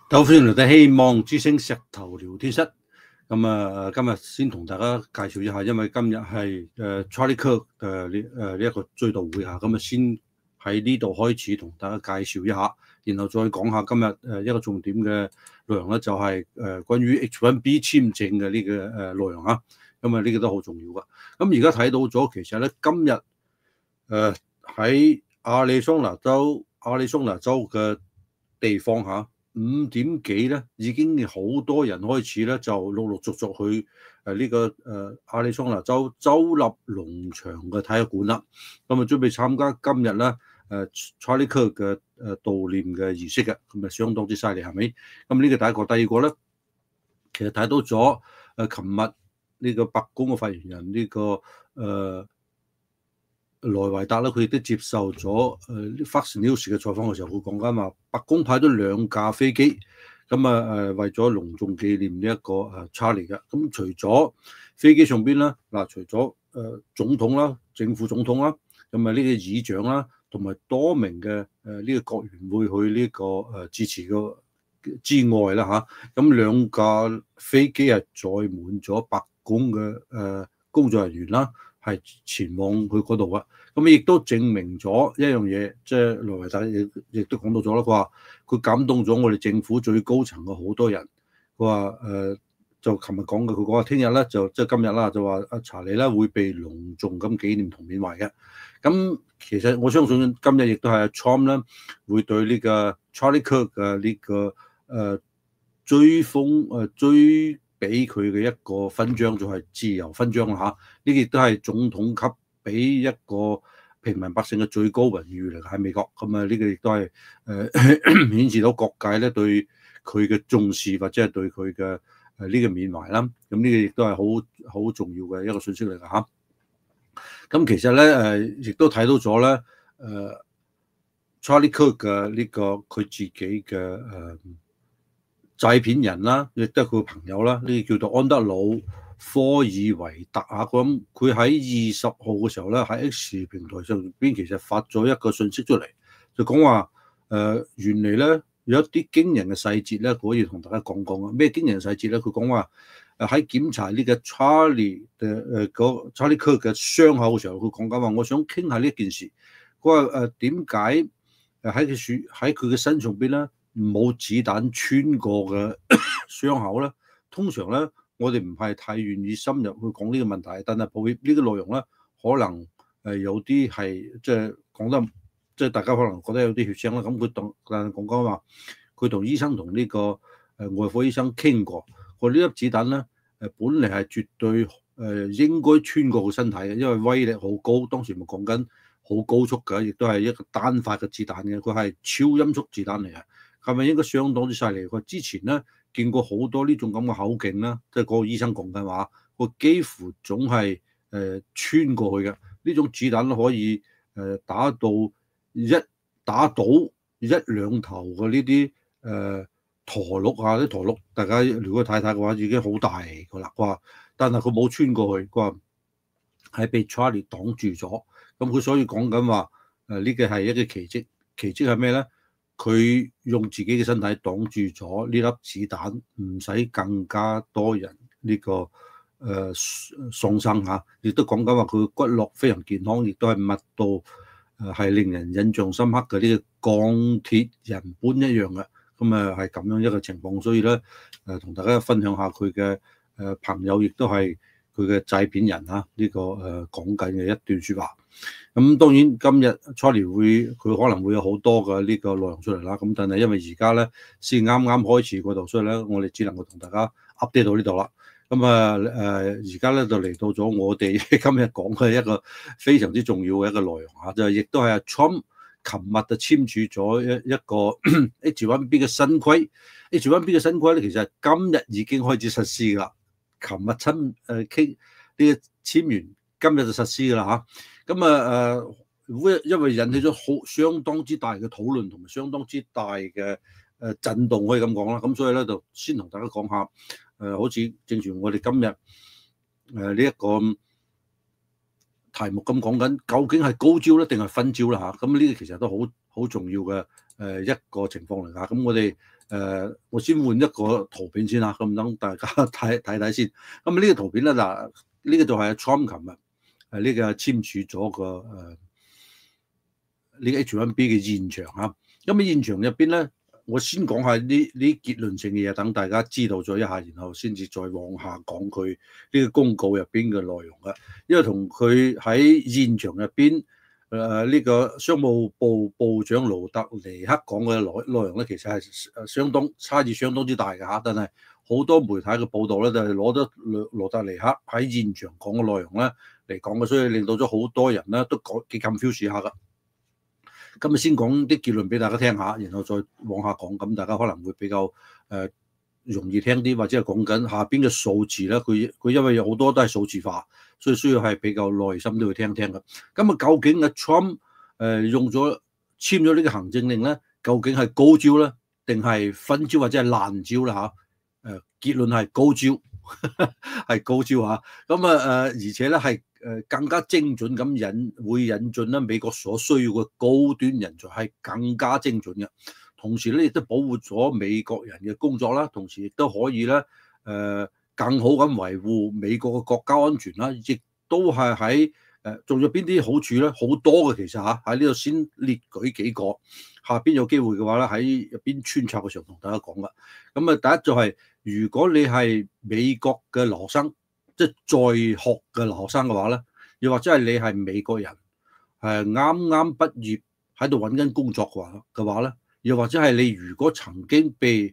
好，歡迎嚟到希望之星石頭聊天室。今日先同大家介紹一下，因為今日係Charlie Kirk 呢一個追悼會嚇，先喺呢度開始同大家介紹一下，然後再講下今日一個重點嘅內容咧，就係關於 H1B 簽證嘅呢個內容啊。呢個都好重要噶。咁而家睇到咗，其實咧今日喺亞利桑那州嘅地方嚇。5點幾咧，已經好多人開始咧，就陸陸續續去呢個亞利桑那州州立農場嘅體育館啦。準備參加今日咧Charlie Kirk 嘅悼念嘅儀式嘅，相當之犀利係咪？呢個第一個，第二個咧，其實睇到咗琴日呢個白宮嘅發言人呢個萊維達咧，佢亦都接受咗Fox News 嘅採訪嘅時候，佢講緊話白宮派咗2架飛機，為咗隆重紀念呢一個Charlie 嘅。除咗飛機上邊啦，除咗總統啦、政府總統啦，呢個議長啦，同埋多名嘅呢個國員會去呢個支持嘅之外啦嚇，2架飛機係載滿咗白宮嘅工作人員啦，係前往去嗰度啊。亦都證明咗一樣嘢，即係萊維達亦都講到咗啦。佢話佢感動咗我哋政府最高層嘅好多人。佢話就琴日講嘅，佢講話聽日咧就即係今日啦，就話阿查理咧會被隆重咁紀念同緬懷嘅。其實我相信今日亦都係阿 Trump 咧會對呢個 Charlie Kirk 嘅呢個追俾佢嘅一個勳章，就係自由勳章啦嚇。呢個亦都係總統級俾一個平民百姓嘅最高榮譽嚟喺美國。呢個亦都係顯示到各界咧對佢嘅重視，或者係對佢嘅呢個緬懷啦。呢個亦都係好重要嘅一個信息嚟㗎嚇。其實咧亦都睇到咗咧Charlie Kirk 嘅呢個佢自己嘅製片人啦，亦都係佢朋友啦，呢個叫做安德魯科爾維特啊。佢喺20號嘅時候咧，喺 X 平台上邊其實發咗一個信息出嚟，就講話原嚟咧有一啲驚人嘅細節咧，可以同大家講講啊。咩驚人嘅細節咧？佢講話喺檢查呢個 Charlie Kirk 嘅傷口嘅時候，佢講緊話，我想傾下呢件事。佢話點解喺佢嘅身上邊咧冇子彈穿過嘅傷口咧？通常咧，我哋唔係太願意深入去講呢個問題，但係抱歉呢個內容咧，可能有啲係即係講得即係大家可能覺得有啲血腥啦。但係講緊話，佢同醫生同呢個外科醫生傾過，佢呢粒子彈咧本嚟係絕對應該穿過個身體嘅，因為威力好高。當時咪講緊好高速嘅，亦都係一個單發嘅子彈嘅，佢係超音速子彈嚟嘅。係咪應該相當之犀利？佢之前咧見過好多呢種咁嘅口徑啦，即係嗰個醫生講緊話，佢幾乎總係穿過去嘅。呢種子彈可以打倒一兩頭嘅呢啲駝鹿啊，啲駝鹿大家如果睇睇嘅話已經好大個啦。佢話，但係佢冇穿過去，佢話係被 Charlie 擋住咗。佢所以講緊話呢個係一個奇蹟。奇蹟係咩咧？佢用自己嘅身體擋住咗呢粒子彈，唔使更加多人呢個喪生嚇。亦都講緊話佢骨骼非常健康，亦都係密到係令人印象深刻嘅呢個鋼鐵人般一樣嘅。係咁樣一個情況，所以咧同大家分享下佢嘅朋友，亦都係佢嘅製片人嚇呢個講緊嘅一段説話。當然今日 Charlie 佢可能會有好多嘅呢個內容出嚟啦。但係因為而家咧先啱啱開始嗰度，所以咧我哋只能夠同大家 update 到呢度啦。而家咧就嚟到咗我哋今日講嘅一個非常之重要嘅一個內容嚇，就亦都係阿 Trump 琴日就簽署咗一個 H1B 嘅新規。H1B 嘅新規咧，其實今日已經開始實施㗎啦。琴日傾呢個簽完，今日就實施㗎啦嚇。因為引起咗相當之大嘅討論同埋相當之大嘅震動，可以咁講啦。所以咧就先同大家講下好似正如我哋今日呢一個題目咁講緊，究竟係高招咧定係分招啦嚇？呢個其實都好重要嘅一個情況嚟㗎。咁我哋我先換一個圖片先啦，咁等大家睇先。咁呢個圖片咧嗱，呢個就係 Trump 琴日呢個簽署咗個呢個 H1B 嘅現場啊。咁喺現場入邊咧，我先講下呢結論性嘅嘢，等大家知道咗一下，然後先至再往下講佢呢個公告入邊嘅內容嘅。因為同佢喺現場入邊呢個商務部部長盧特尼克講嘅內容咧，其實係差異相當之大嘅嚇。但係好多媒體嘅報道咧，就係攞咗盧特尼克喺現場講嘅內容咧嚟講嘅，所以令到咗好多人咧都幾 confuse 下㗎。今日先講啲結論俾大家聽下，然後再往下講，咁大家可能會比較容易聽啲，或者係講緊下邊嘅數字咧。佢因為有好多都係數字化，所以需要係比較耐心都要聽聽嘅。咁啊，究竟阿 Trump 簽咗呢個行政令咧，究竟係高招咧，定係分招或者係爛招啦嚇？結論係高招，係高招嚇。咁而且咧係更加精準咁會引進咧美國所需要嘅高端人才，係更加精準嘅。同時咧亦都保護咗美國人嘅工作啦，同時亦都可以咧更好咁維護美國嘅國家安全啦，亦都係喺仲有邊啲好處咧？好多嘅其實嚇，喺呢度先列舉幾個，下邊有機會嘅話咧喺入邊穿插嘅時候同大家講噶。咁啊，第一就係如果你係美國嘅留學生，即係在學嘅留學生嘅話咧，又或者係你係美國人，啱啱畢業喺度揾緊工作嘅話咧，又或者係你如果曾經被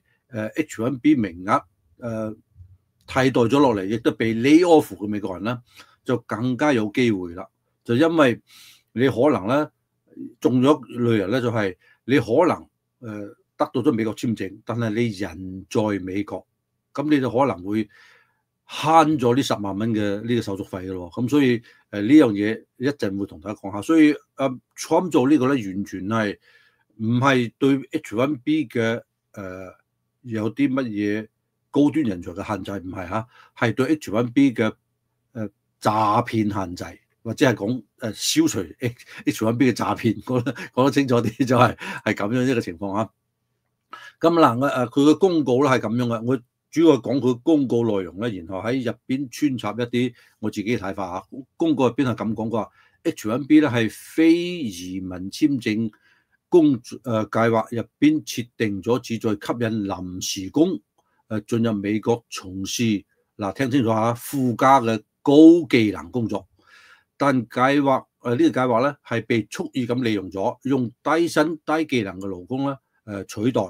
H1B 名額替代咗落嚟，亦都被 lay off 嘅美國人咧，就更加有機會啦。就因為你可能咧中咗類人咧，就係你可能得到咗美國簽證，但係你人在美國，咁你就可能會慳咗呢10萬蚊嘅呢個手續費嘅咯。咁所以呢樣嘢一陣會同大家講下。所以Trump 做呢個咧，完全係唔係對 H1B 嘅有啲乜嘢高端人才嘅限制，唔係嚇，係對 H1B 嘅詐騙限制，或者係講消除 H1B 嘅詐騙，講得清楚啲就係咁樣一個情況嚇。咁嗱，佢嘅公告咧係咁樣嘅，我主要係講佢公告內容咧，然後喺入邊穿插一啲我自己嘅睇法嚇。公告入邊係咁講，佢話 H1B 咧係非移民簽證計劃入邊設定咗，旨在吸引臨時工進入美國從事聽清楚下附加嘅高技能工作，但呢個計劃咧係被蓄意咁利用咗，用低薪低技能嘅勞工咧取代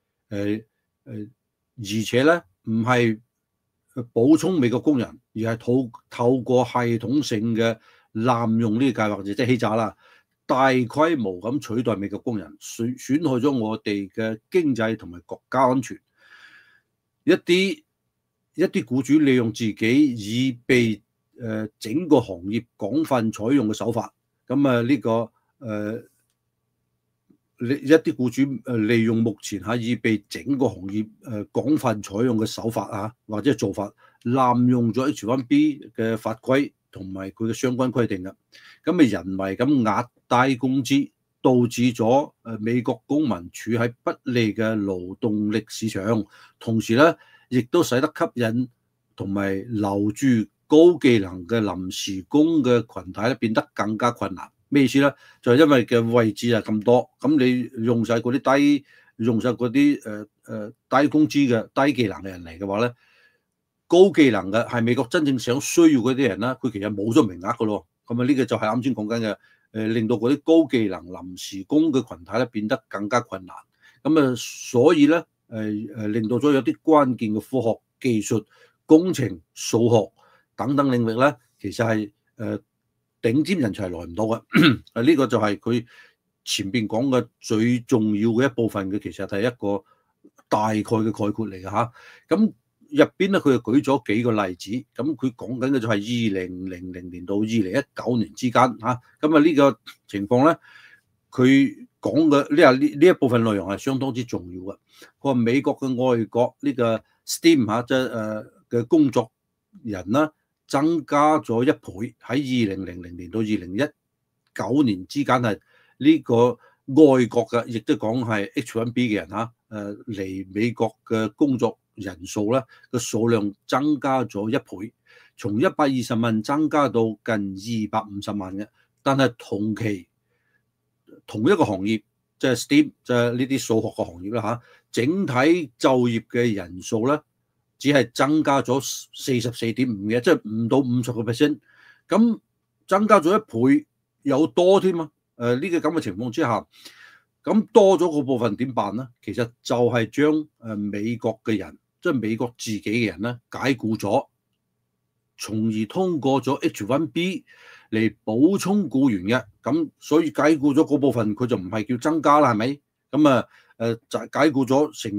而且咧唔係補充美國工人，而係透過系統性嘅濫用呢個計劃，即係欺詐啦，大規模咁取代美國工人，損害咗我哋嘅經濟同埋國家安全。一啲僱主利用自己已被整個行業廣泛採用嘅手法，咁一啲僱主利用目前已被整個行業廣泛採用嘅手法或者做法，濫用咗 H1B 嘅法規同埋佢嘅相關規定嘅，咁人為咁壓低工資，導致咗美國公民處喺不利嘅勞動力市場，同時咧亦都使得吸引同埋留住高技能嘅臨時工嘅群體咧變得更加困難。咩意思咧？就係因為嘅位置係咁多，咁你用晒嗰啲低工資嘅低技能嘅人嚟嘅話咧，高技能嘅係美國真正想需要嗰啲人啦，佢其實冇咗名額噶咯。咁呢個就係啱先講緊嘅，令到嗰啲高技能臨時工嘅群體咧變得更加困難。所以咧令到咗有啲關鍵嘅科學、技術、工程、數學等等領域咧，其實係頂尖人才來唔到嘅。呢個就係佢前邊講嘅最重要嘅一部分嘅，其實係一個大概嘅概括嚟嘅嚇。咁入邊咧，佢就舉咗幾個例子。咁佢講緊嘅就係2000年到2019年之間嚇。咁呢個情況咧，佢講嘅呢一部分內容係相當之重要嘅。佢話美國嘅外國呢個 STEM 即係嘅工作人啦，增加咗1倍，喺2000年到2019年之間係呢個外國嘅，亦都講係 H1B 嘅人嚇，嚟美國嘅工作人數咧嘅數量增加咗1倍，從120萬增加到近250萬嘅。但係同期同一個行業，即係 STEM，即係呢啲數學嘅行業啦嚇，整體就業嘅人數咧只係增加咗44.5嘅，即係唔到50%。咁增加咗1倍有多添啊！呢個咁嘅情況之下，咁多咗個部分點辦咧？其實就係將美國嘅人，即係美國自己嘅人咧解僱咗，從而通過咗 H1B 嚟補充僱員嘅。咁所以解僱咗嗰部分，佢就唔係叫增加啦，係咪？咁就解僱咗成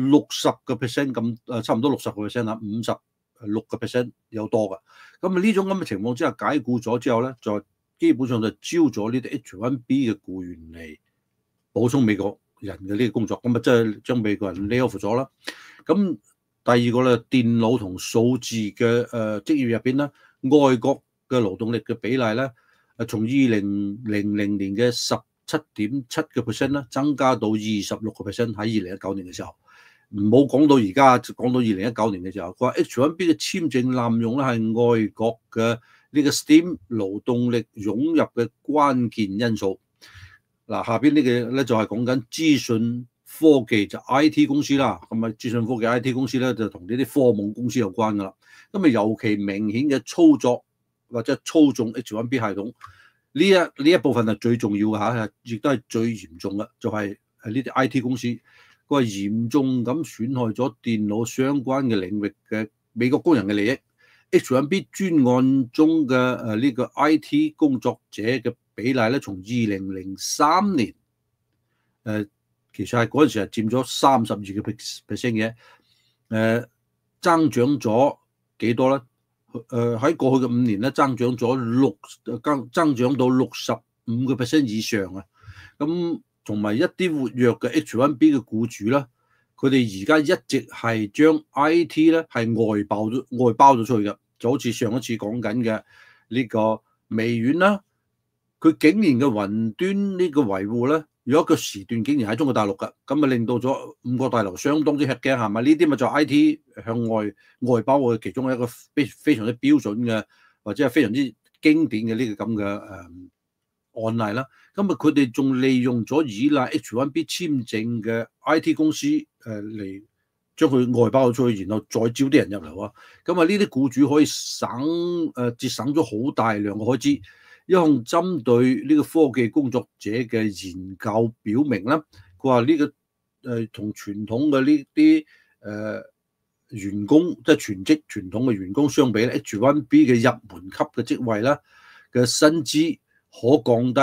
60%咁，差唔多60%啦，56% 有多㗎。咁呢種咁嘅情況之下，解僱咗之後咧，就基本上就招咗呢啲 H1B 嘅僱員嚟補充美國人嘅呢個工作，咁即係將美國人 lay off 咗啦。咁第二個咧，電腦同數字嘅職業入邊咧，外國嘅勞動力嘅比例咧，從2000年嘅17.7% 咧，增加到26% 喺2019年嘅時候。唔好講到而家，講到2019年嘅時候，佢話 H1B 嘅簽證濫用咧係外國嘅呢個 STEM 勞動力湧入嘅關鍵因素。嗱，下邊呢個咧就係講緊資訊科技就 IT 公司啦，咁資訊科技 IT 公司咧就同呢啲科網公司有關噶啦。咁尤其明顯嘅操作或者操縱 H1B 系統呢一部分係最重要嘅嚇，亦都係最嚴重嘅，就係呢啲 IT 公司。佢係嚴重咁損害咗電腦相關嘅領域嘅美國工人嘅利益。H1B 專案中嘅呢個 IT 工作者嘅比例咧，從2003年其實係嗰陣時係佔咗32%嘅，增長咗幾多咧？喺過去嘅5年咧，增長到65%以上啊！咁同埋一啲活躍嘅 H1B 嘅僱主啦，佢哋而家一直係將 IT 咧係外包咗出去嘅，就好似上一次講緊嘅呢個微軟啦，佢竟然嘅雲端呢個維護咧，有一個時段竟然喺中國大陸㗎，咁令到咗5個大陸相當之吃驚，係咪？呢啲咪就 IT 向外包嘅其中一個非常之標準嘅，或者係非常之經典嘅呢個咁嘅案例啦。咁佢哋仲利用咗依賴 H1B 簽證嘅 IT 公司嚟將佢外包咗出去，然後再招啲人入嚟啊！咁呢啲僱主可以節省咗好大量嘅開支。一項針對呢個科技工作者嘅研究表明咧，佢話呢個同傳統嘅呢啲員工，即係全職傳統嘅員工相比咧，H1B 嘅入門級嘅職位咧嘅薪資可降低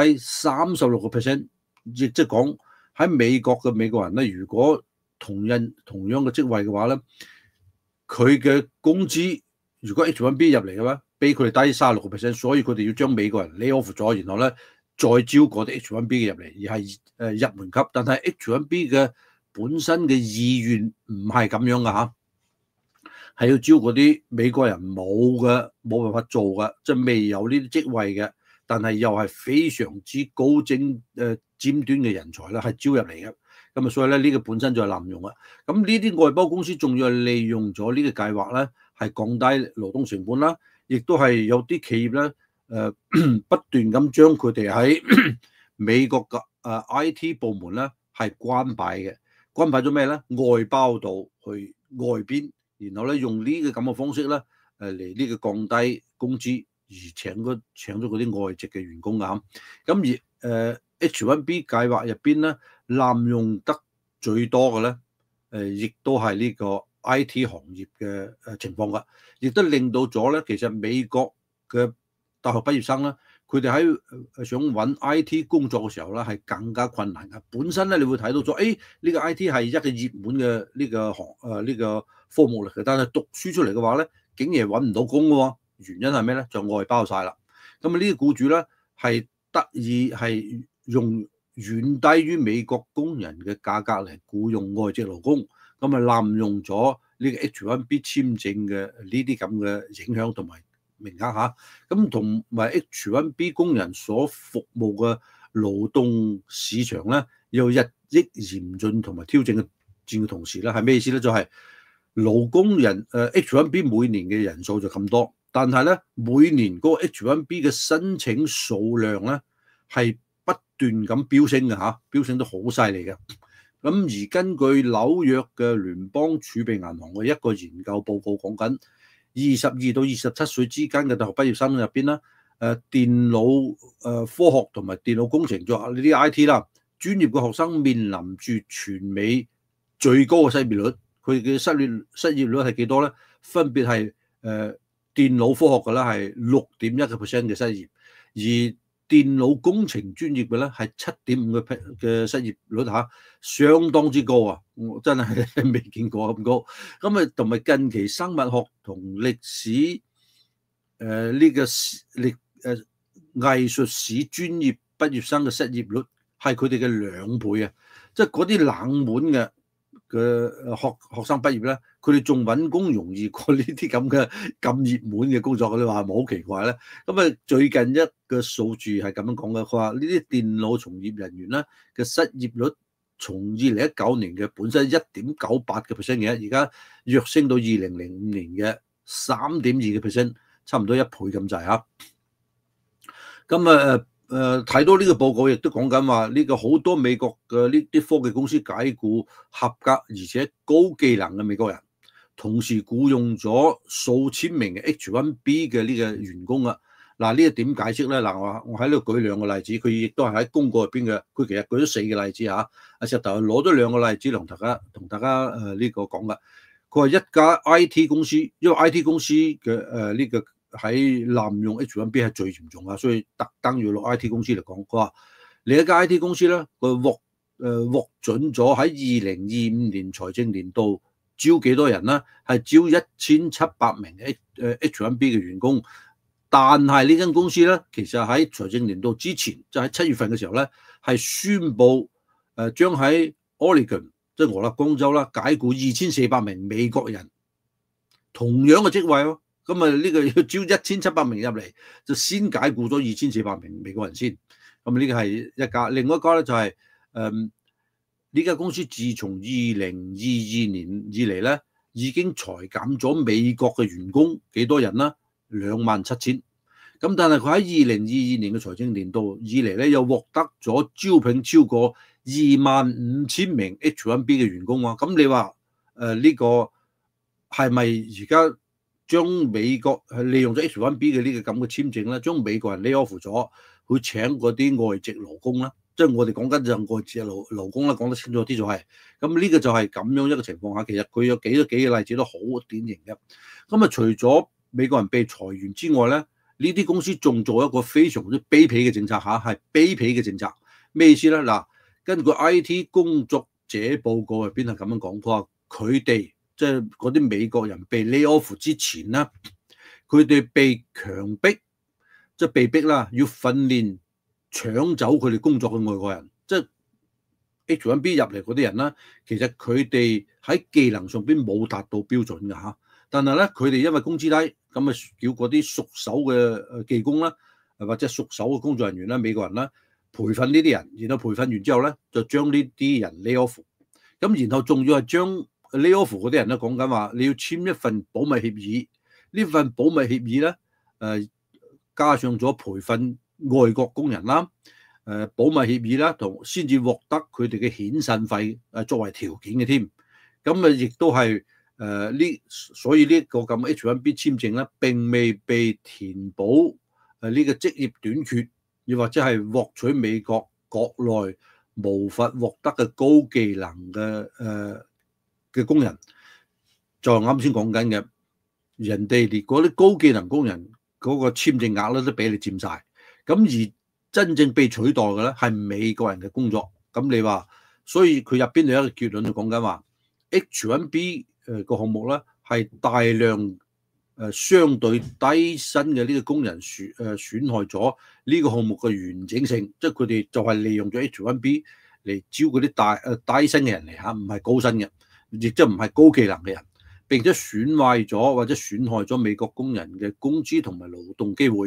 36%，亦即係講喺美國嘅美國人咧，如果同樣嘅職位嘅話咧，佢嘅工資如果 H1B 入嚟嘅話，比佢哋低36%，所以佢哋要將美國人 lay off 咗，然後咧再招嗰啲 H1B 嘅入嚟，而係入門級。但係 H1B 嘅本身嘅意願唔係咁樣噶嚇，係要招嗰啲美國人冇辦法做嘅，即係未有呢啲職位嘅，但係又係非常之高尖端嘅人才啦，係招入嚟嘅。咁所以咧呢個本身就係濫用啦。咁呢啲外包公司仲要係利用咗呢個計劃咧，係降低勞動成本啦。亦都係有啲企業咧，不斷咁將佢哋喺美國嘅IT 部門咧係關閉嘅，關閉咗咩咧？外包到去外邊，然後咧用呢個咁嘅方式咧，嚟呢個降低工資而請咗嗰啲外籍嘅員工啊。咁而H1B 計劃入邊咧濫用得最多嘅咧，亦都係呢個 IT 行業嘅情況㗎，亦都令到咗咧，其實美國嘅大學畢業生咧，佢哋喺想揾 IT 工作嘅時候咧，係更加困難㗎。本身咧，你會睇到咗，呢個 IT 係一個熱門嘅呢個科目嚟嘅，但係讀書出嚟嘅話咧，竟然揾唔到工嘅喎。原因係咩咧？就外包晒啦。咁呢啲僱主咧係得意係用遠低於美國工人嘅價格嚟僱用外籍勞工。咁濫用咗呢個 H1B 簽證嘅呢啲咁嘅影響同埋名額嚇，咁同埋 H1B 工人所服務嘅勞動市場咧有日益嚴峻同埋挑戰嘅同時咧，係咩意思咧？就係勞工人H1B 每年嘅人數就咁多，但係咧每年嗰個 H1B 嘅申請數量咧係不斷咁飆升嘅嚇，飆升得好犀利嘅。咁而根據紐約嘅聯邦儲備銀行嘅一個研究報告講緊，22到27歲之間嘅大學畢業生入邊啦，電腦科學同埋電腦工程做呢啲 IT 啦，專業嘅學生面臨住全美最高嘅失業率。佢嘅失業率係幾多咧？分別係電腦科學嘅咧係6.1% 嘅失業，而電腦工程專業嘅咧係7.5%嘅失業率嚇，相當之高啊！我真係未見過咁高。咁啊，同埋近期生物學同歷史呢個藝術史專業畢業生嘅失業率係佢哋嘅2倍啊！即係嗰啲冷門嘅學生畢業咧，佢哋仲揾工容易過呢啲咁熱門嘅工作，你話係咪好奇怪咧？咁啊，最近一個數字係咁樣講嘅，佢話呢啲電腦從業人員咧嘅失業率從2019年嘅本身1.98%嘅，而家躍升到2005年嘅3.2%，差唔多1倍咁滯嚇。咁睇到呢個報告亦都講緊話，呢個好多美國嘅呢啲科技公司解僱合格而且高技能嘅美國人，同時僱用咗數千名嘅 H1B 嘅呢個員工啊。嗱，呢個點解釋咧？嗱，我喺呢度舉2個例子，佢亦都係喺公告入邊嘅。佢其實舉咗4個例子嚇。阿石頭攞咗2個例子同大家呢個講噶。佢話一家 IT 公司，因為 IT 公司嘅呢個喺濫用 H1B 係最嚴重啊，所以特登要攞 IT 公司嚟講。佢話另一家 IT 公司咧，佢獲准咗喺2025年財政年度招幾多人咧？係招1700名H1B 嘅員工。但係呢間公司咧，其實喺財政年度之前，就喺7月份嘅時候咧，係宣布將喺 Oregon 即係俄勒岡州啦，解僱2400名美國人，同樣嘅職位喎。咁啊，呢個要招1700名入嚟，就先解僱咗2400名美國人先。咁呢個係一家，另外一家咧就係呢間公司自從2022年以嚟咧，已經裁減咗美國嘅員工幾多人啦？27000。咁但係佢喺2022年嘅財政年度以嚟咧，又獲得咗招聘超過25000名 H1B 嘅員工喎。咁你話呢個係咪而家將美國係利用咗 H1B 嘅呢個咁嘅簽證咧，將美國人 lay off 咗，去請嗰啲外籍勞工啦？即係我哋講緊就係外籍勞工啦，講得清楚啲就係。咁呢個就係咁樣一個情況下，其實佢有幾個例子都好典型嘅。咁啊，除咗美國人被裁員之外咧，呢啲公司仲做一個非常之卑鄙嘅政策嚇，係卑鄙嘅政策。咩意思咧？嗱，根據 IT 工作者報告入邊係咁樣講，佢話佢哋即係嗰啲美國人被 lay off 之前咧，佢哋被強迫即係被逼啦，要訓練搶走佢哋工作嘅外國人，即係 H1B 入嚟嗰啲人啦。其實佢哋喺技能上邊冇達到標準嘅嚇，但係咧佢哋因為工資低，咁啊叫嗰啲熟手嘅技工啦，或者熟手嘅工作人員啦，美國人啦，培訓呢啲人，然後培訓完之後咧，就將呢啲人 lay off。咁然後仲要係將 lay off 嗰啲人咧，講緊話你要簽一份保密協議，呢份保密協議咧加上咗培訓外國工人啦，保密協議啦，同先至獲得佢哋嘅遣散費作為條件嘅添。咁啊亦都係所以呢個咁 H1B 簽證咧並未被填補呢個職業短缺，又或者係獲取美國國內無法獲得嘅高技能嘅工人。就啱先講緊嘅，人哋連嗰啲高技能工人嗰個簽證額咧都俾你佔晒，咁而真正被取代嘅咧係美國人嘅工作。咁你話，所以佢入邊有一個結論就講緊話 H1B 個項目咧係大量相對低薪嘅呢個工人損害咗呢個項目嘅完整性，即係佢哋就係利用咗 H1B 嚟招嗰啲低薪嘅人嚟嚇，唔係高薪嘅，亦即係唔係高技能嘅人，並且損壞咗或者損害咗美國工人嘅工資同埋勞動機會。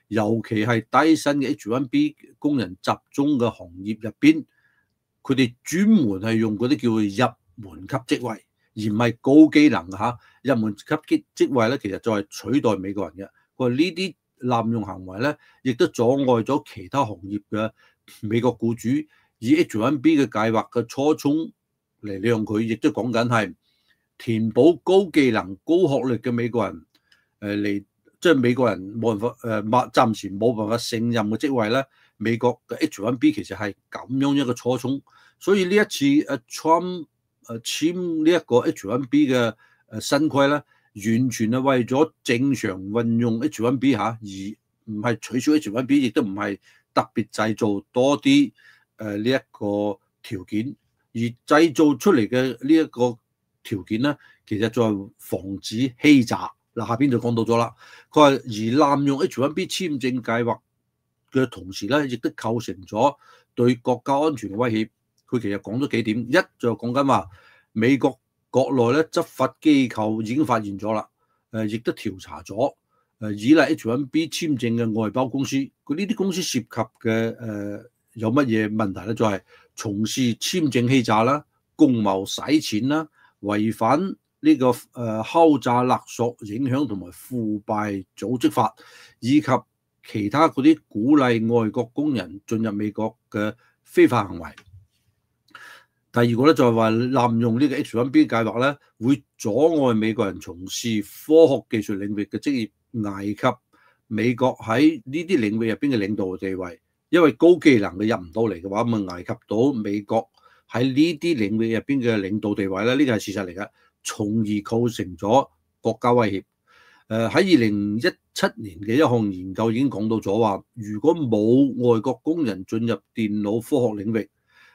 尤其係低薪嘅 H1B 工人集中嘅行業入邊，佢哋專門係用嗰啲叫做入門級職位，而唔係高機能嚇。入門級職位咧，其實就係取代美國人嘅。佢話呢啲濫用行為咧，亦都阻礙咗其他行業嘅美國僱主以 H1B 嘅計劃嘅初衷嚟利用佢，亦都講緊係填補高技能、高學歷嘅美國人嚟，即係美國人冇辦法暫時冇辦法勝任嘅職位咧。美國嘅 H1B 其實係咁樣一個初衷，所以呢一次Trump 簽呢一個 H1B 嘅新規咧，完全係為咗正常運用 H1B 嚇，而唔係取消 H1B， 亦都唔係特別製造多啲呢一個條件，而製造出嚟嘅呢一個條件咧，其實就係防止欺詐。嗱，下邊就講到咗啦，佢話而濫用 H1B 簽證計劃嘅同時咧，亦都構成咗對國家安全嘅威脅。佢其實講咗幾點，一就講緊話美國國內咧執法機構已經發現咗啦，亦都調查咗依賴 H1B 簽證嘅外包公司，佢呢啲公司涉及嘅有乜嘢問題咧？就係從事簽證欺詐啦、共謀洗錢啦、違反呢個敲詐勒索、影響同埋腐敗組織法，以及其他嗰啲鼓勵外國工人進入美國嘅非法行為。第二個咧就係話濫用呢個 H1B 計劃咧，會阻礙美國人從事科學技術領域嘅職業，危及美國喺呢啲領域入邊嘅領導地位。因為高技能嘅入唔到嚟嘅話，咁啊危及到美國喺呢啲領域入邊嘅領導地位咧，呢個係事實嚟嘅，從而構成咗國家威脅。喺2017年嘅一項研究已經講到咗話，如果冇外國工人進入電腦科學領域，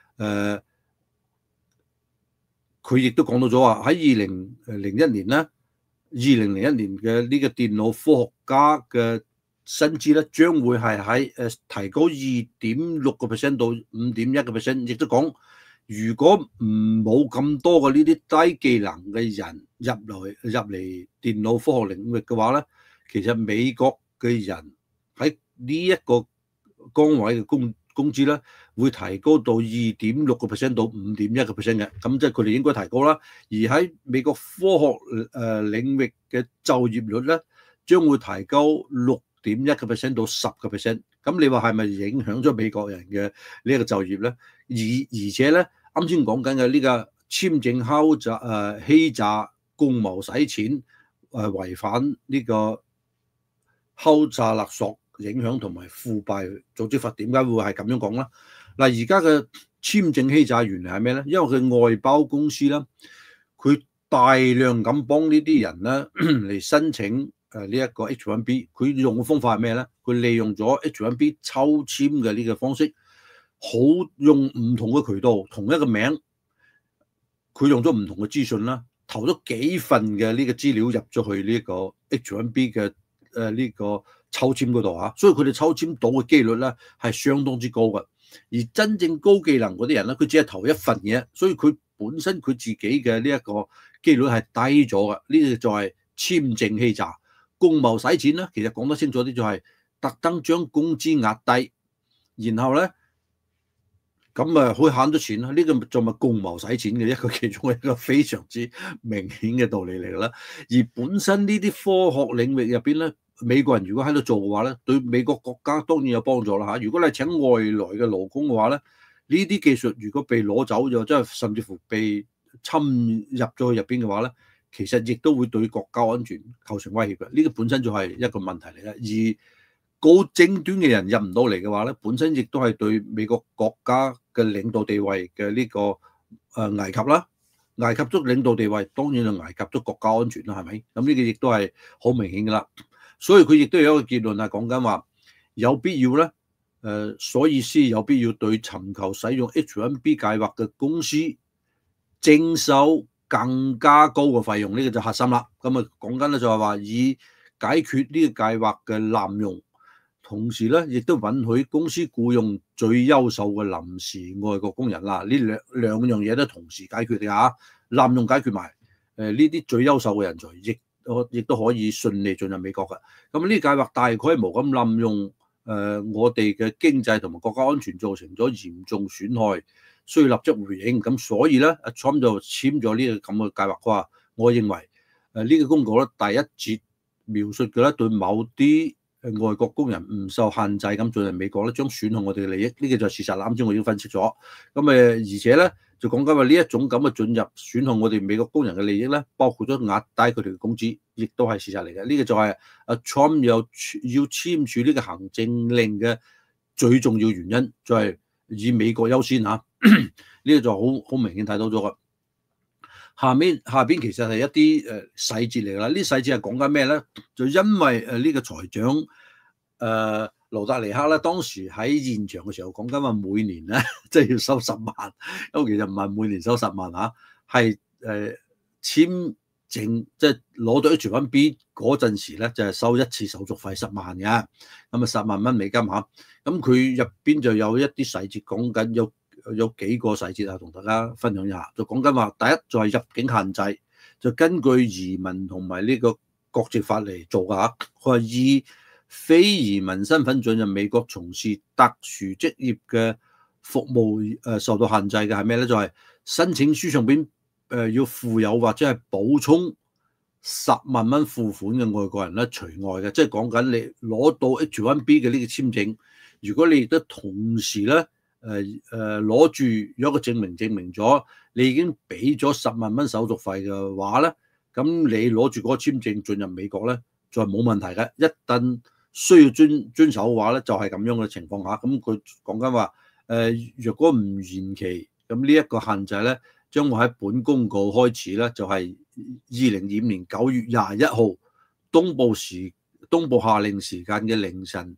佢亦都講到咗話喺2001年咧，2001年嘅呢個電腦科學家嘅薪資咧，將會係喺提高2.6% 到5.1%，亦都講如果唔冇咁多嘅呢啲低技能嘅人入嚟電腦科學領域嘅話咧，其實美國嘅人喺呢一個崗位嘅工資咧，會提高到2.6% 到5.1% 嘅，咁即係佢哋應該提高啦。而喺美國科學領域嘅就業率咧，將會提高6.1% 到10%。咁你話係咪影響咗美國人嘅呢一個就業咧？而且咧，啱先講緊嘅呢個簽證欺詐、共謀洗錢、違反呢個敲詐勒索、影響同埋腐敗組織法，點解會係咁樣講咧？嗱，而家嘅簽證欺詐原嚟係咩咧？因為佢外包公司啦，佢大量咁幫呢啲人咧嚟申請呢一個 H1B， 佢用嘅方法係咩咧？佢利用咗 H1B 抽籤嘅呢個方式，用唔同嘅渠道，同一個名，佢用咗唔同嘅資訊啦，投咗幾份嘅呢個資料入咗去呢個 H1B 嘅呢個抽籤嗰度嚇，所以佢哋抽籤到嘅機率咧係相當之高嘅。而真正高技能嗰啲人咧，佢只係投一份嘢，所以佢本身佢自己嘅呢一個機率係低咗嘅。呢個就係簽證欺詐、共謀洗錢啦。其實講得清楚啲就係特登將工資壓低，然後咧咁可以慳咗錢啦。呢個就係共謀洗錢嘅其中一個非常之明顯嘅道理嚟啦。而本身呢啲科學領域入邊咧，美國人如果喺度做嘅話咧，對美國國家當然有幫助啦嚇。如果你係請外來嘅勞工嘅話咧，呢啲技術如果被攞走咗，即係甚至乎被侵入咗去入邊嘅話咧，其實亦都會對國家安全構成威脅嘅。呢個本身就係一個問題嚟嘅。而高精端嘅人入唔到嚟嘅話咧，本身亦都係對美國國家嘅領導地位嘅呢個危及啦。危及咗領導地位，當然就危及咗國家安全啦，係咪？咁呢個亦都係好明顯㗎啦。所以佢亦都有一個結論係講緊話有必要咧，所以先有必要對尋求使用 H1B 計劃嘅公司徵收更加高嘅費用，呢個就核心啦。咁啊講緊咧就係話以解決呢個計劃嘅濫用，同時咧亦都允許公司僱用最優秀嘅臨時外國工人啦。呢兩樣嘢都同時解決嘅嚇，濫用解決埋呢啲最優秀嘅人才，亦亦都可以順利進入美國嘅。咁呢啲計劃大規模咁濫用我哋嘅經濟同埋國家安全，造成咗嚴重損害，需要立即回應。咁所以咧，阿 Trump 就簽咗呢個咁嘅計劃。佢話：我認為呢個公告咧，第一節描述嘅咧，對某啲外國工人唔受限制咁進入美國咧，將損害我哋嘅利益。呢個就係事實啦。啱先我已經分析咗。咁而且咧就講緊話呢一種咁嘅進入損害我哋美國工人嘅利益咧，包括咗壓低佢哋嘅工資，亦都係事實嚟嘅。呢個就係阿 Trump 要簽署呢個行政令嘅最重要原因，就係以美國優先嚇。呢個就好明顯睇到咗嘅。下邊其實係一啲細節嚟㗎啦。呢啲細節係講緊咩咧？就因為呢個財長盧達尼克咧，當時喺現場嘅時候講緊話每年咧即係要收10萬，因為其實唔係每年收10萬嚇，係簽證即係攞到 H1B 嗰陣時咧，就係收一次手續費10萬嘅，咁啊10萬蚊美金嚇。咁佢入邊就有一啲細節講緊，有幾個細節啊，同大家分享一下。就講緊話，第一就係入境限制，就根據移民同埋呢個國籍法嚟做㗎嚇。佢話以非移民身份進入美國從事特殊職業嘅服務受到限制嘅係咩咧？就係申請書上邊要附有或者係補充10萬蚊付款嘅外國人咧除外嘅，即係講緊你攞到 H1B 嘅呢個簽證，如果你亦都同時咧攞住有一個證明咗你已經俾咗10萬蚊手續費嘅話咧，咁你攞住嗰個簽證進入美國咧，就係冇問題嘅。一旦需要遵守嘅話咧，就係咁樣嘅情況下，咁佢講緊話若果唔延期，咁呢一個限制咧，將會喺本公告開始咧，就係2025年9月21號東部夏令時間嘅凌晨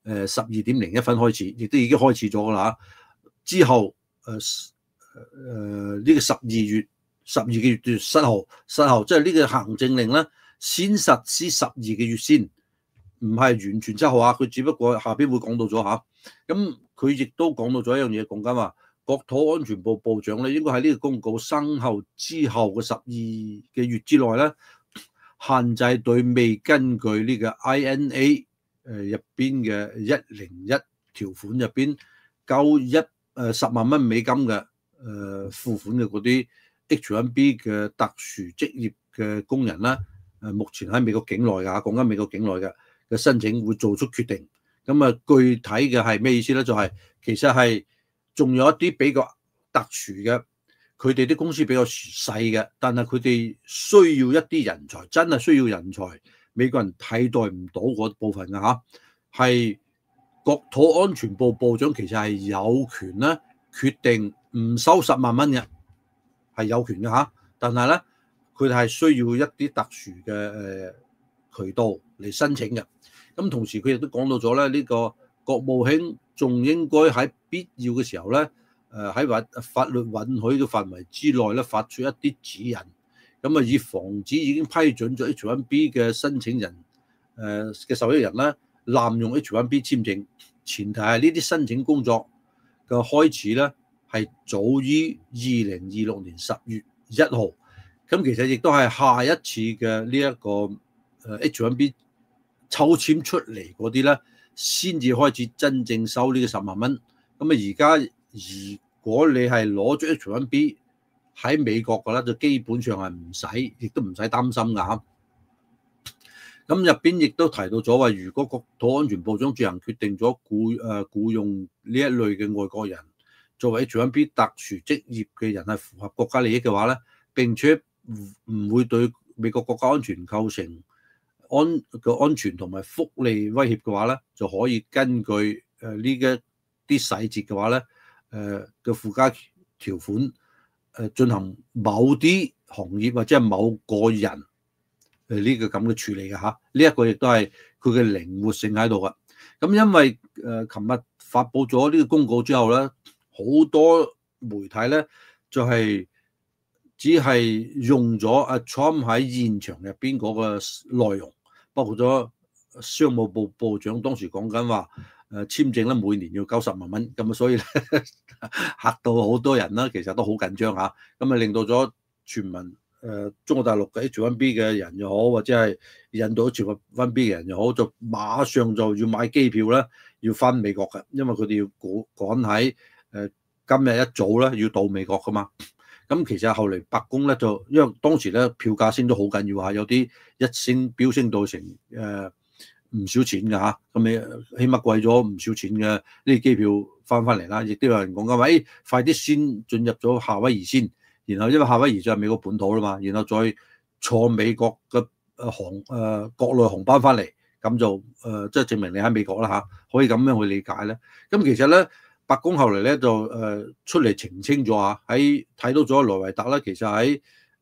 12:01開始，亦都已經開始咗㗎啦。之後呢個12月7號，即係呢個行政令咧，先實施12個月先。唔係完全7號啊，佢只不過下邊會講到咗嚇。咁佢亦都講到咗一樣嘢，講緊話國土安全部部長咧，應該喺呢個公告生效之後嘅12個月之內咧，限制對未根據呢個 INA 入邊嘅101條款入邊夠10萬蚊美金嘅付款嘅嗰啲 H1B 嘅特殊職業嘅工人啦，目前喺美國境內㗎，講緊美國境內嘅申請會做出決定。咁啊，具體嘅係咩意思咧？就係其實係仲有一啲比較特殊嘅，佢哋啲公司比較細嘅，但係佢哋需要一啲人才，真係需要人才，美國人替代唔到嗰部分嘅嚇。係國土安全部部長其實係有權咧決定唔收10萬蚊嘅，係有權嘅嚇。但係咧，佢哋係需要一啲特殊嘅渠道嚟申請嘅。咁同時佢亦都講到咗咧，呢個國務卿仲應該喺必要嘅時候咧，喺法律允許嘅範圍之內咧，發出一啲指引，咁啊以防止已經批准咗 H1B 嘅申請人嘅受益人咧濫用 H1B 簽證。前提係呢啲申請工作嘅開始咧係早於2026年10月1號。咁其實亦都係下一次嘅呢一個H1B 抽籤出嚟嗰啲咧，先至開始真正收呢個10萬蚊。咁啊，而家如果你係攞咗 H1B 喺美國嘅咧，就基本上係唔使，亦都唔使擔心㗎。咁入邊亦都提到咗話，如果國土安全部長自行決定咗僱用呢一類嘅外國人作為 H1B 特殊職業嘅人係符合國家利益嘅話咧，並且唔會對美國國家安全構成安全同埋福利威脅嘅話咧，就可以根據呢一啲細節嘅話咧，嘅附加條款進行某啲行業或者係某個人呢個咁嘅處理嘅嚇。呢一個亦都係佢嘅靈活性喺度嘅。咁因為琴日發布咗呢個公告之後咧，好多媒體咧就係只係用咗阿 Trump 喺現場入邊嗰個內容。包括咗商務部部長當時講緊話，簽證咧每年要90萬蚊，咁啊所以咧嚇到好多人啦，其實都好緊張嚇，咁啊令到咗全民中國大陸嘅 H1B 嘅人又好，或者係印度 H1B 嘅人又好，就馬上就要買機票咧，要翻美國嘅，因為佢哋要趕喺今日一早咧要到美國噶嘛。咁其實後嚟白宮咧就因為當時咧票價升咗好緊要啊，有啲一升飆升到成唔少錢㗎嚇，咁你起碼貴咗唔少錢嘅呢啲機票翻嚟啦。亦都有人講緊話，快啲先進入咗夏威夷先，然後因為夏威夷就係美國本土啦嘛，然後再坐美國嘅國內航班翻嚟，咁就即係證明你喺美國啦嚇，可以咁樣去理解咧。咁其實咧，白宮後嚟咧就出嚟澄清咗嚇，喺睇到咗萊維特咧，其實喺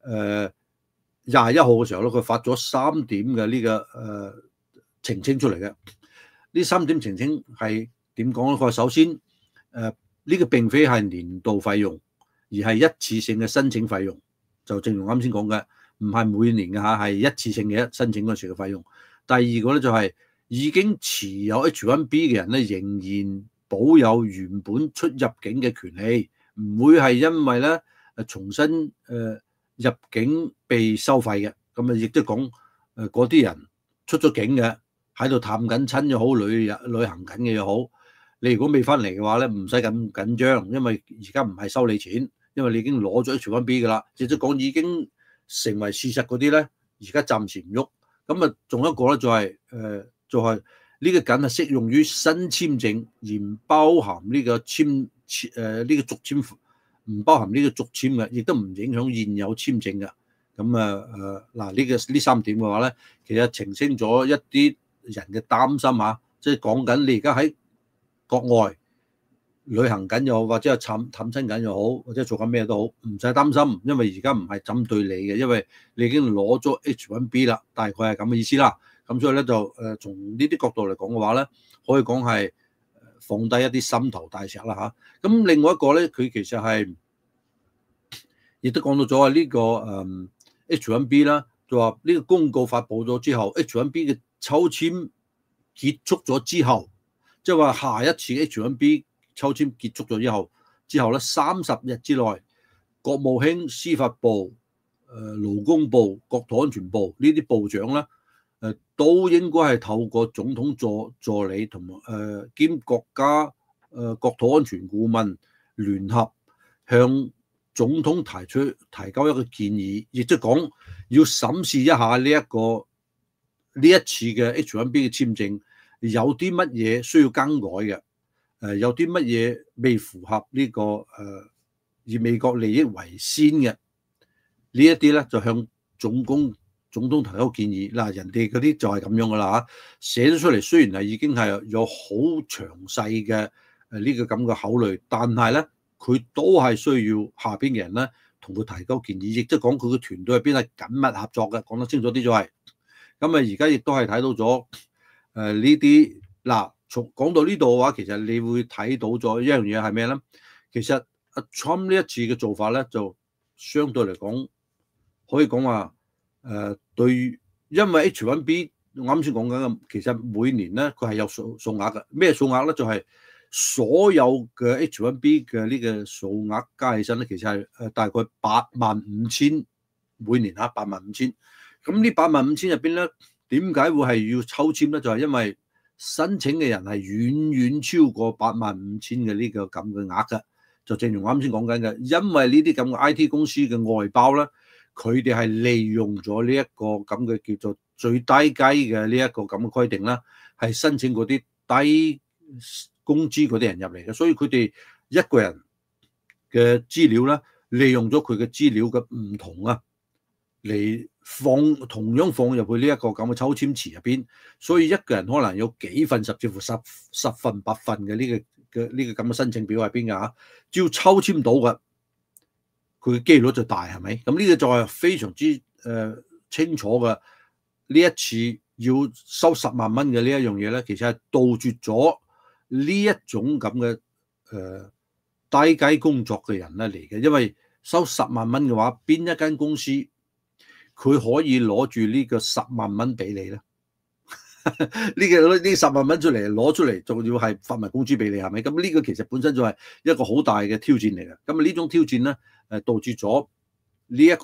21號嘅時候咧，佢發咗3點嘅呢個澄清出嚟嘅。呢3點澄清係點講咧？佢話首先呢個並非係年度費用，而係一次性嘅申請費用，就正如啱先講嘅，唔係每年嘅嚇，係一次性嘅申請嗰時嘅費用。第二個咧就係已經持有 H1B 嘅人咧，仍然保有原本出入境嘅權利，唔會係因為咧重新入境被收費嘅。咁啊，亦都講嗰啲人出咗境嘅，喺度探緊親又好，旅行緊嘅又好，你如果未翻嚟嘅話咧，唔使咁緊張，因為而家唔係收你錢，因為你已經攞咗 H1B 㗎啦，亦都講已經成為事實嗰啲咧，而家暫時唔喐。咁啊，仲有一個咧就係呢個僅係適用於新簽證，而唔包含呢個呢個續簽，唔包含呢個續簽嘅，亦都唔影響現有簽證嘅。咁嗱呢3點嘅話咧，其實澄清咗一啲人嘅擔心嚇，即係講緊你而家喺國外旅行緊又好，或者係探親緊又好，或者做緊咩都好，唔使擔心，因為而家唔係針對你嘅，因為你已經攞咗 H1B 啦，大概係咁嘅意思啦。咁所以咧就從呢啲角度嚟講嘅話咧，可以講係放低一啲心頭大石啦嚇。咁另外一個咧，佢其實係亦都講到咗呢個H1B 啦，就話呢個公告發布咗之後 ，H1B 嘅抽籤結束咗之後，即係話下一次 H1B 抽籤結束咗之後咧，30日之內，國務卿、司法部、勞工部、國土安全部呢啲部長咧，都應該係透過總統助理同埋兼國家國土安全顧問聯合向總統提交一個建議，亦即係講要審視一下呢一次嘅 H1B 嘅簽證有啲乜嘢需要更改嘅，有啲乜嘢未符合呢個以美國利益為先嘅呢一啲咧，就向總統提交建議。嗱，人哋嗰啲就係咁樣噶啦嚇，寫咗出嚟雖然係已經係有好詳細嘅呢個咁嘅考慮，但係咧佢都係需要下邊嘅人咧同佢提交建議，亦即係講佢嘅團隊入邊係緊密合作嘅。講得清楚啲就係咁啊！而家亦都係睇到咗呢啲嗱，講到呢度嘅話，其實你會睇到咗一樣嘢係咩咧？其實阿 Trump 呢一次嘅做法咧，就相對嚟講可以講話對，因為 H1B 我啱先講緊嘅，其實每年咧佢係有數額嘅。咩數額咧？就係所有嘅 H1B 嘅呢個數額加起身咧，其實係大概85,000每年嚇，85,000。咁呢85,000入邊咧，點解會係要抽籤咧？就係因為申請嘅人係遠遠超過85,000嘅呢個咁嘅額嘅。就正如我啱先講緊嘅，因為呢啲咁嘅 IT 公司嘅外包咧，佢哋係利用咗呢一個咁嘅叫做最低雞嘅呢一個咁嘅規定啦，係申請嗰啲低工資嗰啲人入嚟嘅，所以佢哋一個人嘅資料咧，利用咗佢嘅資料嘅唔同啊，嚟同樣放入去呢一個咁嘅抽籤池入邊，所以一個人可能有幾份甚至乎十份8份嘅呢個咁嘅申請表喺邊㗎嚇，只要抽籤到嘅，佢嘅機率就大係咪？咁呢個就係非常之清楚嘅。呢一次要收10萬蚊嘅呢一樣嘢咧，其實係杜絕咗呢一種咁嘅低雞工作嘅人咧嚟嘅，因為收10萬蚊嘅話，邊一間公司佢可以攞住呢個10萬蚊俾你咧？呢10萬蚊攞出嚟，仲要係發埋工資俾你，係咪？咁呢個其實本身就係一個好大嘅挑戰嚟嘅。咁啊呢種挑戰咧，導致咗呢一個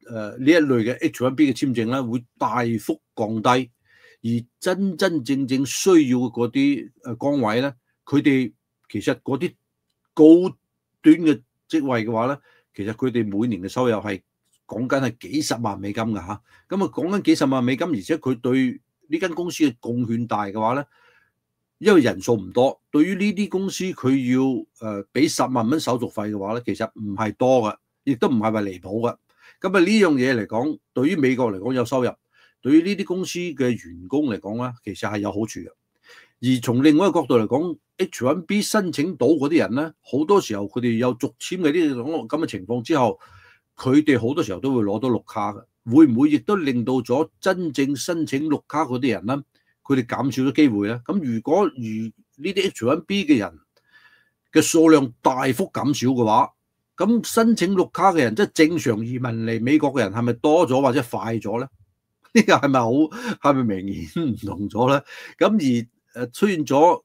呢一類嘅 H1B 嘅簽證咧，會大幅降低，而真真正正需要嘅嗰啲崗位咧，佢哋其實嗰啲高端嘅職位嘅話咧，其實佢哋每年嘅收入係講緊係幾十萬美金㗎嚇。咁啊講緊幾十萬美金，而且佢對呢間公司嘅貢獻大嘅話咧，因為人數唔多，對於呢啲公司佢要俾10萬蚊手續費嘅話咧，其實唔係多嘅，亦都唔係話離譜嘅。咁啊呢樣嘢嚟講，對於美國嚟講有收入，對於呢啲公司嘅員工嚟講咧，其實係有好處嘅。而從另外一個角度嚟講 ，H1B 申請到嗰啲人咧，好多時候佢哋有續簽嘅呢種咁嘅情況之後，佢哋好多時候都會攞到綠卡嘅。會唔會亦都令到咗真正申請綠卡嗰啲人咧，佢哋減少咗機會咧？咁如呢啲 H1B 嘅人嘅數量大幅減少嘅話，咁申請綠卡嘅人，即係正常移民嚟美國嘅人，係咪多咗或者快咗咧？呢個係咪明顯唔同咗咧？咁而出現咗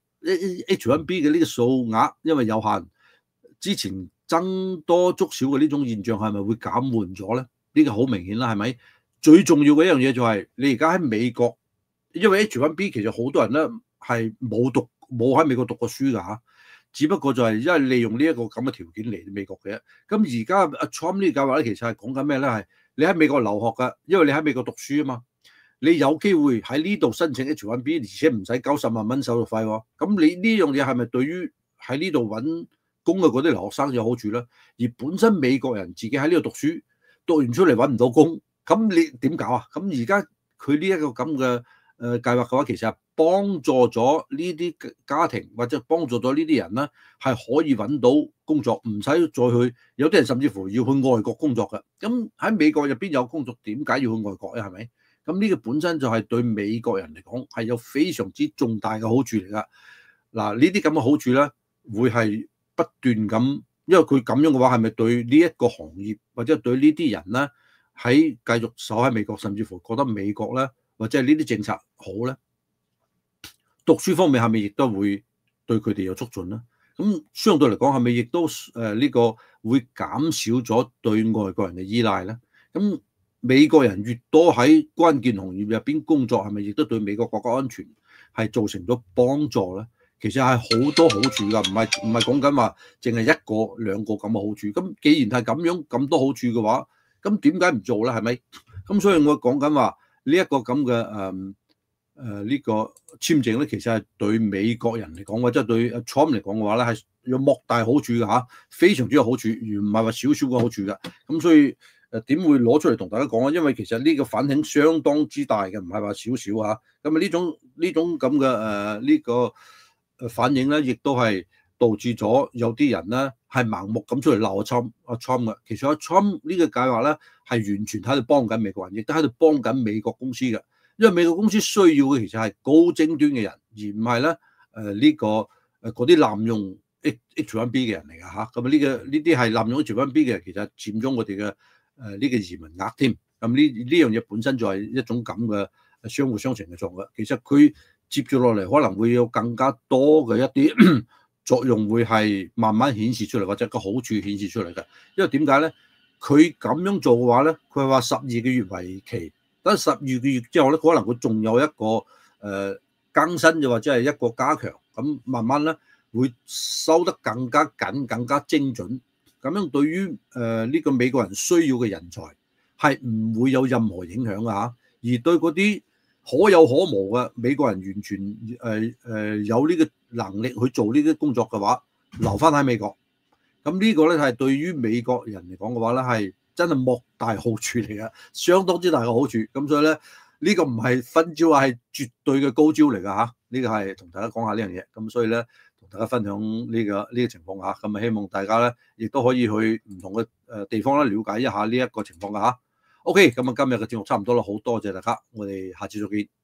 H1B 嘅呢個數額，因為有限，之前增多足少嘅呢種現象係咪會減緩咗咧？呢個好明顯啦，係咪？最重要嘅一樣嘢就係你而家喺美國，因為 H1B 其實好多人咧係冇喺美國讀過書㗎嚇，只不過就係因為利用呢一個咁嘅條件嚟美國嘅。咁而家阿 Trump 呢個計劃咧，其實係講緊咩咧？係你喺美國留學㗎，因為你喺美國讀書啊嘛，你有機會喺呢度申請 H1B， 而且唔使90萬蚊手續費喎。咁你呢樣嘢係咪對於喺呢度揾工嘅嗰啲留學生有好處咧？而本身美國人自己喺呢度讀書，讀完出嚟揾唔到工，咁你點搞啊？咁而家佢呢一個咁嘅計劃嘅話，其實係幫助咗呢啲家庭或者幫助咗呢啲人咧，係可以揾到工作，唔使再去。有啲人甚至乎要去外國工作嘅。咁喺美國入邊有工作，點解要去外國咧？係咪？咁呢個本身就係對美國人嚟講係有非常之重大嘅好處嚟㗎。嗱，呢啲咁嘅好處咧，會係不斷咁，因為佢咁樣嘅話，係咪對呢一個行業或者對呢啲人咧，喺繼續守喺美國，甚至乎覺得美國咧，或者係呢啲政策好咧？讀書方面係咪亦都會對佢哋有促進咧？咁相對嚟講係咪亦都呢個會減少咗對外國人嘅依賴咧？咁美國人越多喺關鍵行業入邊工作，係咪亦都對美國國家安全係造成咗幫助咧？其實係好多好處㗎，唔係講緊話淨係一個兩個咁嘅好處。咁既然係咁樣咁多好處嘅話，咁點解唔做咧？係咪？咁所以我講緊話呢一個咁嘅呢個簽證咧，其實係對美國人嚟講，或者對 Trump 嚟講嘅話咧，係有莫大好處嘅嚇，非常之有好處，而唔係話少少嘅好處嘅。咁所以點會攞出嚟同大家講啊？因為其實呢個反響相當之大嘅，唔係話少少嚇。咁啊呢種咁嘅呢個反應咧，亦都係導致咗有啲人咧係盲目咁出嚟鬧阿 Trump 嘅。其實阿 Trump 呢個計劃咧係完全喺度幫緊美國人，亦都喺度幫緊美國公司嘅。因為美國公司需要嘅其實係高精端嘅人，而唔係咧呢個嗰啲濫用 H1B 嘅人嚟㗎嚇。咁呢啲係濫用 H1B 嘅人，其實佔咗我哋嘅呢個移民額添。咁呢樣嘢本身就係一種咁嘅相互相成嘅作用。其實佢接住落嚟可能會有更加多嘅一啲作用，會係慢慢顯示出嚟，或者個好處顯示出嚟嘅。因為點解咧？佢咁樣做嘅話咧，佢係話12個月為期。等12個月之後咧，可能佢仲有一個更新，又或者係一個加強，咁慢慢咧會收得更加緊、更加精準。咁樣對於呢個美國人需要嘅人才係唔會有任何影響㗎嚇。而對嗰啲可有可無嘅美國人，完全有呢個能力去做呢啲工作嘅話，留翻喺美國。咁呢個咧係對於美國人嚟講嘅話咧係真係莫大好處嚟嘅，相當之大嘅好處。咁所以咧，呢個唔係分招啊，係絕對嘅高招嚟㗎嚇。呢個係同大家講下呢樣嘢。咁所以咧，同大家分享呢個情況嚇。咁啊，希望大家咧亦都可以去唔同嘅地方咧了解一下呢一個情況㗎嚇。OK，咁啊，今日嘅節目差唔多啦，好多謝大家，我哋下次再見。